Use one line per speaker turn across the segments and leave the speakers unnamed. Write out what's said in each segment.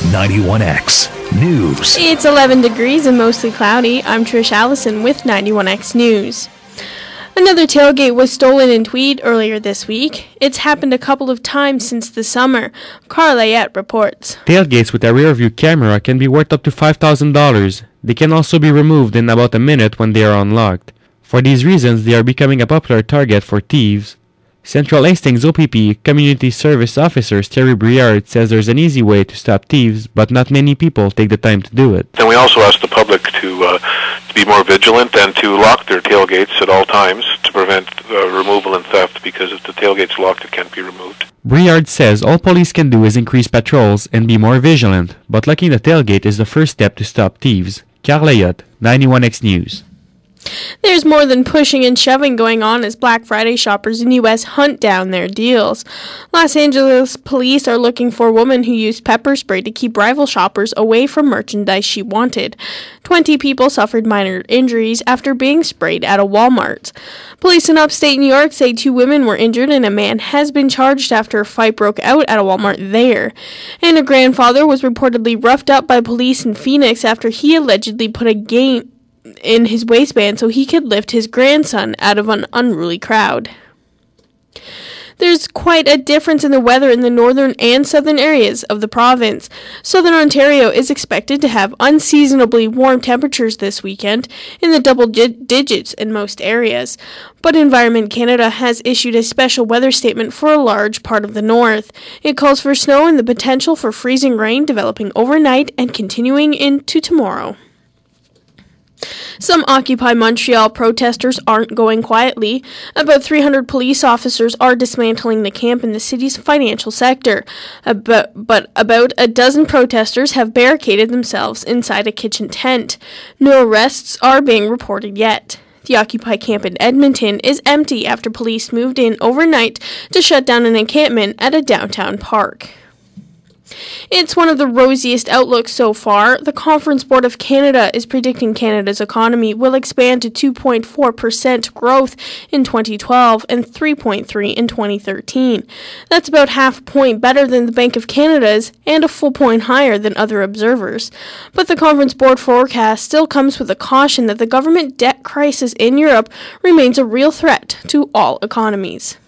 91X News.
It's 11 degrees and mostly cloudy. I'm Trish Allison with 91X News. Another tailgate was stolen in Tweed earlier this week. It's happened a couple of times since the summer. Carl Layette reports.
Tailgates with a rear-view camera can be worth up to $5,000. They can also be removed in about a minute when they are unlocked. For these reasons, they are becoming a popular target for thieves. Central Hastings OPP Community Service Officer Terry Briard says there's an easy way to stop thieves, but not many people take the time to do it.
And we also ask the public to be more vigilant and to lock their tailgates at all times to prevent removal and theft, because if the tailgate's locked, it can't be removed.
Briard says all police can do is increase patrols and be more vigilant, but locking the tailgate is the first step to stop thieves. Carl Layette, 91X News.
There's more than pushing and shoving going on as Black Friday shoppers in the U.S. hunt down their deals. Los Angeles police are looking for a woman who used pepper spray to keep rival shoppers away from merchandise she wanted. 20 people suffered minor injuries after being sprayed at a Walmart. Police in upstate New York say 2 women were injured and a man has been charged after a fight broke out at a Walmart there. And a grandfather was reportedly roughed up by police in Phoenix after he allegedly put a game in his waistband so he could lift his grandson out of an unruly crowd. There's quite a difference in the weather in the northern and southern areas of the province. Southern Ontario is expected to have unseasonably warm temperatures this weekend, in the double digits in most areas. But Environment Canada has issued a special weather statement for a large part of the north. It calls for snow and the potential for freezing rain developing overnight and continuing into tomorrow. Some Occupy Montreal protesters aren't going quietly. About 300 police officers are dismantling the camp in the city's financial sector. But about a dozen protesters have barricaded themselves inside a kitchen tent. No arrests are being reported yet. The Occupy camp in Edmonton is empty after police moved in overnight to shut down an encampment at a downtown park. It's one of the rosiest outlooks so far. The Conference Board of Canada is predicting Canada's economy will expand to 2.4% growth in 2012 and 3.3% in 2013. That's about half a point better than the Bank of Canada's and a full point higher than other observers. But the Conference Board forecast still comes with a caution that the government debt crisis in Europe remains a real threat to all economies.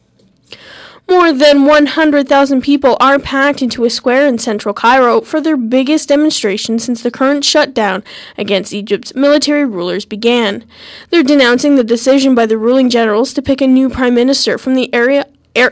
More than 100,000 people are packed into a square in central Cairo for their biggest demonstration since the current shutdown against Egypt's military rulers began. They're denouncing the decision by the ruling generals to pick a new prime minister from the era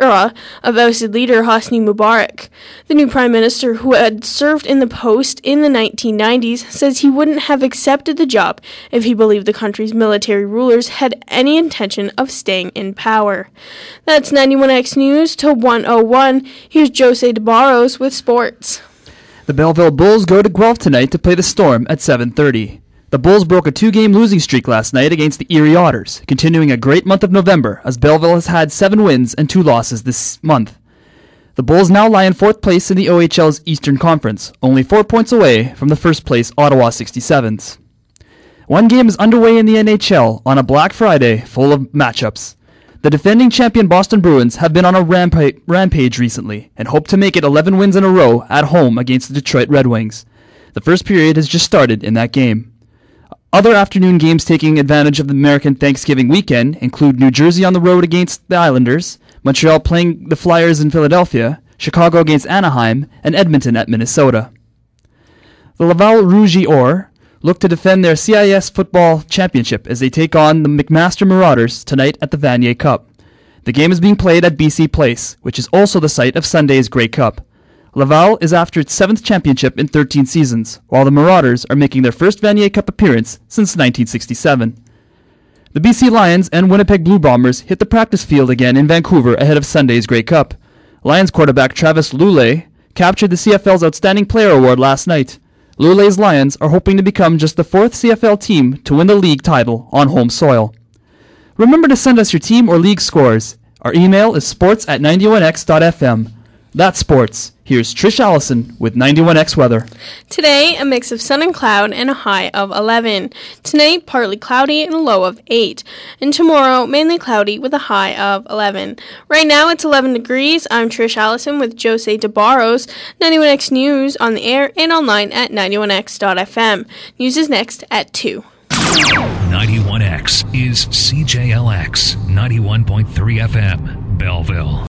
of ousted leader Hosni Mubarak. The new prime minister, who had served in the post in the 1990s, says he wouldn't have accepted the job if he believed the country's military rulers had any intention of staying in power. That's 91X News to 101. Here's Jose de Barros with sports.
The Belleville Bulls go to Guelph tonight to play the Storm at 7:30. The Bulls broke a 2-game losing streak last night against the Erie Otters, continuing a great month of November as Belleville has had 7 wins and 2 losses this month. The Bulls now lie in 4th place in the OHL's Eastern Conference, only 4 points away from the first place Ottawa 67s. One game is underway in the NHL on a Black Friday full of matchups. The defending champion Boston Bruins have been on a rampage recently and hope to make it 11 wins in a row at home against the Detroit Red Wings. The first period has just started in that game. Other afternoon games taking advantage of the American Thanksgiving weekend include New Jersey on the road against the Islanders, Montreal playing the Flyers in Philadelphia, Chicago against Anaheim, and Edmonton at Minnesota. The Laval Rouge et Or look to defend their CIS football championship as they take on the McMaster Marauders tonight at the Vanier Cup. The game is being played at BC Place, which is also the site of Sunday's Grey Cup. Laval is after its 7th championship in 13 seasons, while the Marauders are making their first Vanier Cup appearance since 1967. The BC Lions and Winnipeg Blue Bombers hit the practice field again in Vancouver ahead of Sunday's Grey Cup. Lions quarterback Travis Lulay captured the CFL's Outstanding Player Award last night. Lulay's Lions are hoping to become just the 4th CFL team to win the league title on home soil. Remember to send us your team or league scores. Our email is sports@91x.fm. That's sports. Here's Trish Allison with 91X weather.
Today, a mix of sun and cloud and a high of 11. Tonight, partly cloudy and a low of 8. And tomorrow, mainly cloudy with a high of 11. Right now, it's 11 degrees. I'm Trish Allison with Jose DeBarros. 91X News on the air and online at 91x.fm. News is next at 2.
91X is CJLX 91.3 FM, Belleville.